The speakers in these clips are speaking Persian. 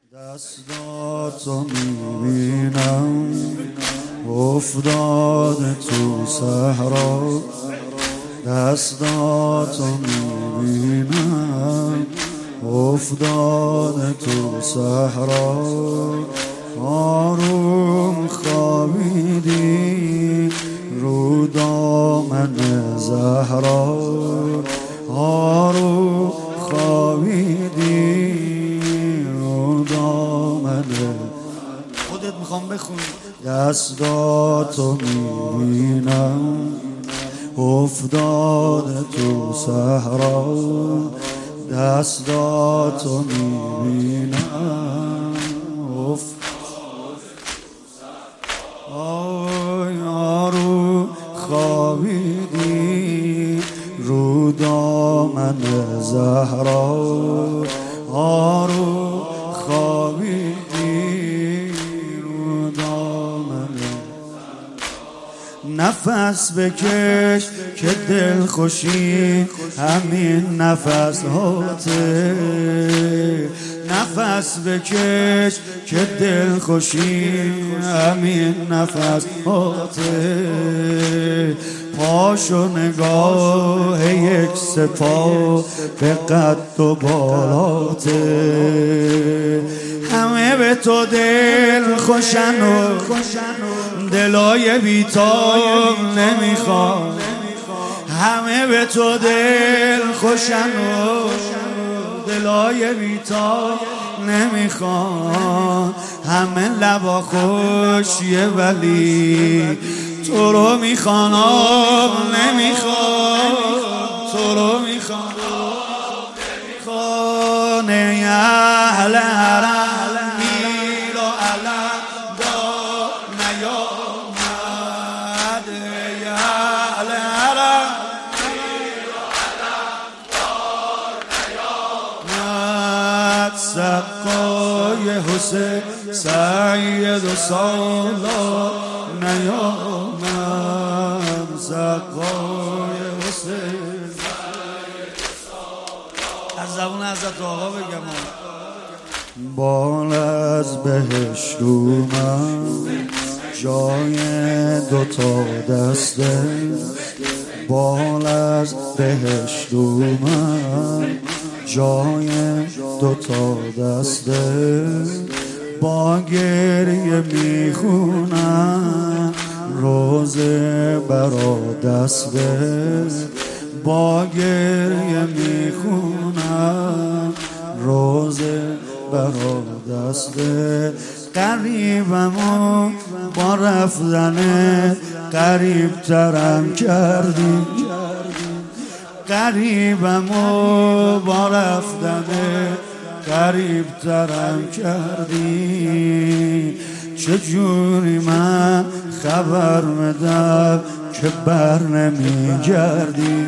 دستاتو میبینم افتاده تو صحرا، دستاتو میبینم افتاده تو صحرا. آروم خوابیدی رو دامن زهرا، آروم خوابیدی رو دامن. خودت میخوام بخونی. دستاتو میبینم افتاده تو صحرا، دستاتو میبینم آروم خوابیدی رو دامن زهرا، آروم خوابیدی رو دامن. نفس بکش که دل خوشی همین نفس هاته، نفس بکش که دل خوشی همین نفس هاته. پاشو نگاه یک سپاه به قد و بالاته، همه به تو دل خوشن و دلای بیتاب نمیخوان، همه به تو دل خوشن و دلای بیتاب نمیخوان. همه لبا خوشیه ولی تو رو میخوان آب نمیخوان، تو رو میخوان ای اهل حرم میر و علم دار نیامد، ای اهل حرم میر و علم دار نیامد. سقای حسین سید و سالار نیامد، سقای حسین. از زبون حضرت آقا بگم بال از بهشت اومد جای دوتا دسته، بال از بهشت اومد جای دوتا دسته. با گریه میخونم روزه برا دسته، با گریه میخونم روزه برا دسته. قریبمو با رفتنه قریب ترم کردی، قریبمو با رفتنه قریب ترم کردی. چجوری من خبر میدم که بر نمیگردی،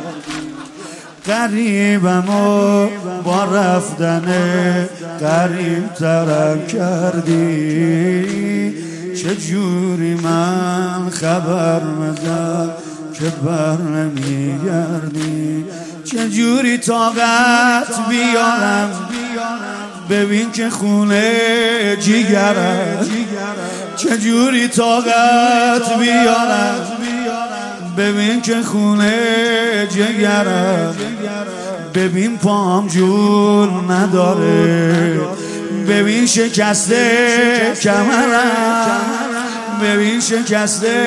قریبمو با رفتنه قریب ترم کردی. چجوری من خبر میدم که بر نمیگردی. چجوری طاقت بیارم ببین که خونه جیگرم، چجوری طاقت بیارم ببین که خونه جگرم. ببین پام جون نداره، ببین شکسته کمرم، ببین شکسته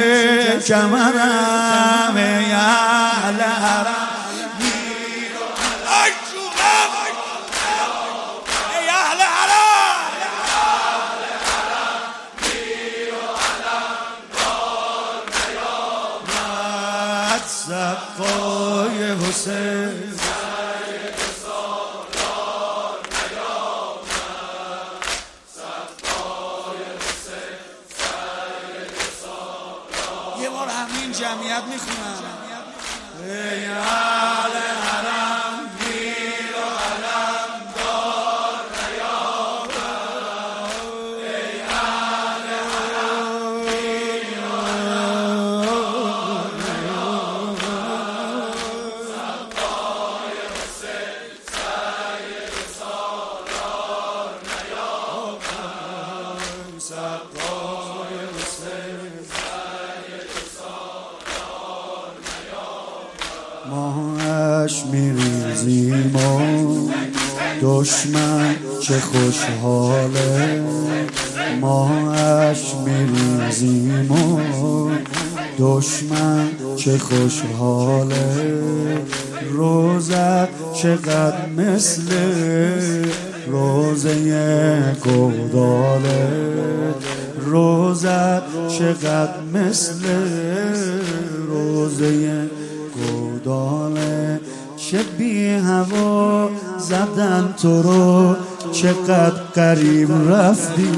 کمرم. ای اهل حرم سقای حسین سید سالار نیامد، سقای حسین سید سالار. یه بار همین جمعیت میخونم. ای اهل حرم میر و علم دار نیامد، ای اهل حرم میر و علم دشمن چه خوشحاله ماهش میریزیم و دشمن چه خوشحاله روزت چقدر مثل روزه گوداله روزت چقدر مثل روزه گوداله چه بی هوا زدن تو رو چقدر قریب رفتی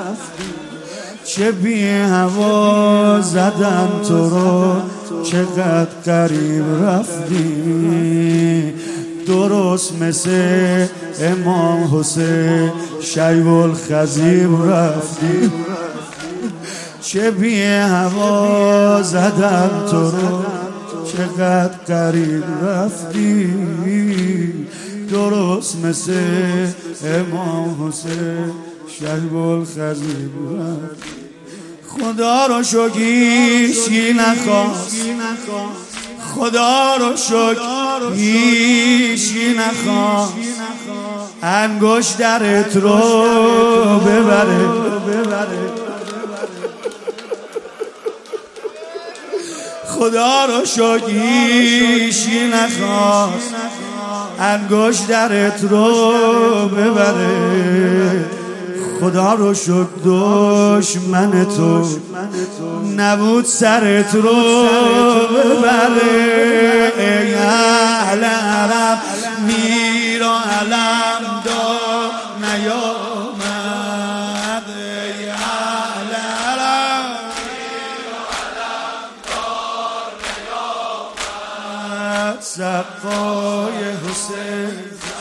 چه بی هوا زدن تو رو چقدر قریب رفتی درست مثل امام حسین شیب الخضیب رفتی چه بی هوا زدن تو رو چقدر قریب رفتی درست مثل امام حسین شیب الخضیب رفتی خدا رو شکر هیچی نخواست خدا رو شکر هیچی نخواست انگشترت رو ببره خدا رو شکر هیچی نخواست انگشترت رو ببره خدا رو شکر دشمن تو نبود سرت رو ببره ای اهل عرب میر و علم دار نیامد ای اهل عرب میر و علم دار نیامد سقای حسین